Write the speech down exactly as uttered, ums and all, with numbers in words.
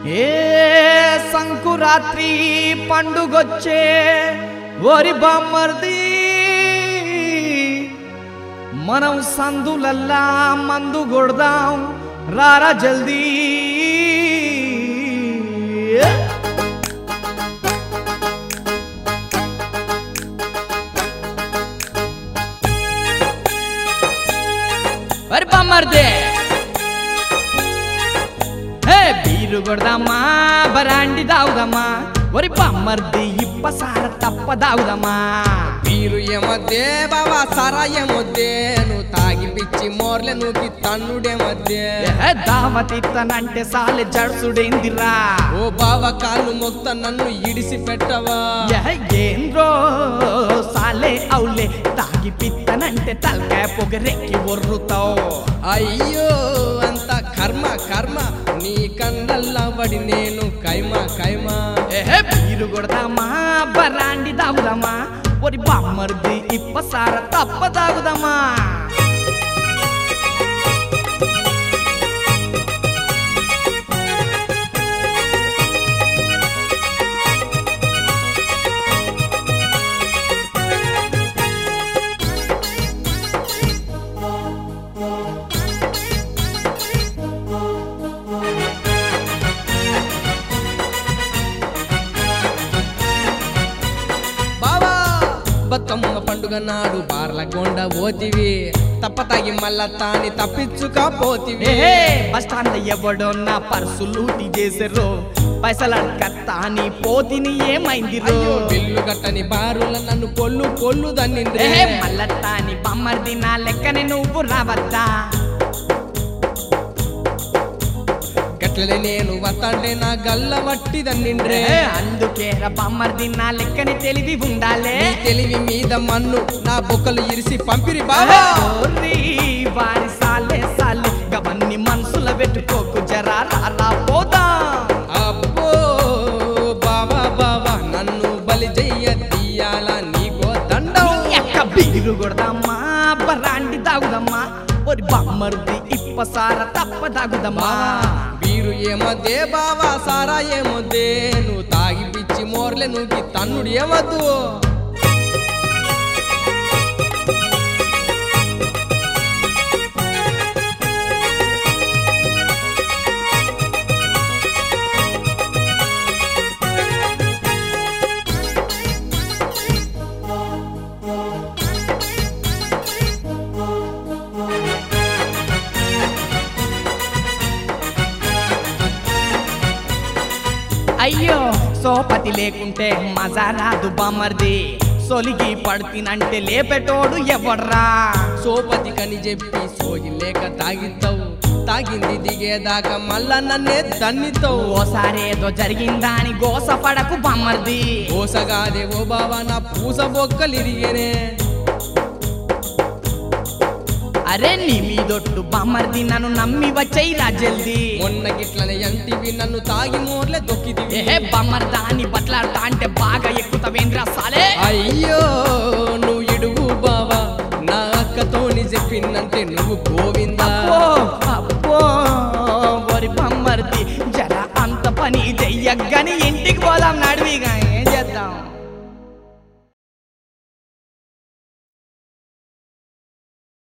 ఏ సంకురాత్రి పండుగొచ్చే ఓరి బామ్మర్ది మనం సందులల్లా మందు కొడదాం రారా జల్దీ ఓరి బామ్మర్ది బీరు కొడదామా బరాండి దావుదమ్మా ఒరి బామ్మర్ది ఇప్ప సార తప్ప దావుదమ్మా బీరు ఏమొద్దే బావా సారా ఏమొద్దే నువ్వు తాగి పిచ్చి మోర్లే నువ్వు తన్నుడేమొద్దే దావతిత్తనంటే సాలె జడుసుడేందిరా ఓ బావ కాళ్ళు మొత్త నన్ను ఇడిసి పెట్టవా ఏంద్రో సాలే అవులే తాగి పిత్తనంటే తలకాయ పొగరెక్కి ఒర్రుతావు అయ్యో అంత కర్మ కర్మ నీ కన్నల్లా పడి నేను కైమా కైమా ఏ బీరు కొడదామా బరాండి దాగుదామా ఒరి బామ్మర్ది ఇప్ప సార తప్ప తాగుదామా బతుకమ్మ పండుగ నాడు బార్ల గొండ పోతివి తప్ప తాగి మళ్ళా తాని తప్పించుకపోతివి బస్ స్టాండ్ ఎవడో నా పర్సు లూటి చేసారు పైసలు అడకత్తాని పోతిని ఏమైంది బిల్లు గట్టని బారుల నన్ను పొల్లు పొల్లు దాన్ని మళ్ళత్తాని బమ్మర్ది నా లెక్కనే నువ్వు రావద్దా గట్లనే నేను వత్తాంటే నా గల్ల వట్టి దన్నిండ్రే అందుకే బమ్మర్ది నా లెక్కని తెలివి ఉండాలే తెలివి మీద మన్ను నా బొక్కలు ఇరిసి పంపిరి బాబా వారి సాలే సాలే గవన్ని మనసుల పెట్టుకోకు జరా రాలా పోదా అబ్బో బావా బావా నన్ను బలి చెయ్య తీయాల నీకో దండం ఎక్క బీరు కొడదామా బరాండి తాగుదమ్మా ఒరి బామ్మర్ది ఇప్ప సార తప్ప తాగుదమ్మా బీరు ఏమొద్దే బావా సారా ఏమొద్దే నువ్వు తాగి పిచ్చి మోర్లే నువ్వు తన్నుడు ఏమొద్దు అయ్యో సోపతి లేకుంటే మజా రాదు బామ్మర్ది సొలిగి పడుతినంటే లేపెటోడు ఎవడ్రా సోపతి కని చెప్పి సోగి లేక తాగిస్తావు తాగింది దిగేదాకా మళ్ళా నన్నే దన్నితావు ఓసారేదో జరిగిందా అని గోస పడకు బామ్మర్ది గోసగాదే ఓ బావా నా పూస బొక్కలు ఇరిగేనే అరే నీ మీదొట్టు బామ్మర్ది నన్ను నమ్మి వచ్చేయిరా జల్దీ మొన్న గిట్లనే ఎంటివి నన్ను తాగి మోర్లే దొక్కిదివి ఏ బామ్మర్దా అని బట్లాడతా అంటే బాగా ఎక్కుతవేంద్రా సాలే అయ్యో నువ్వు ఇడుగు బావా నా అక్కతోని చెప్పిందంటే నువ్వు గోవిందా అబ్బో ఒరి బామ్మర్ది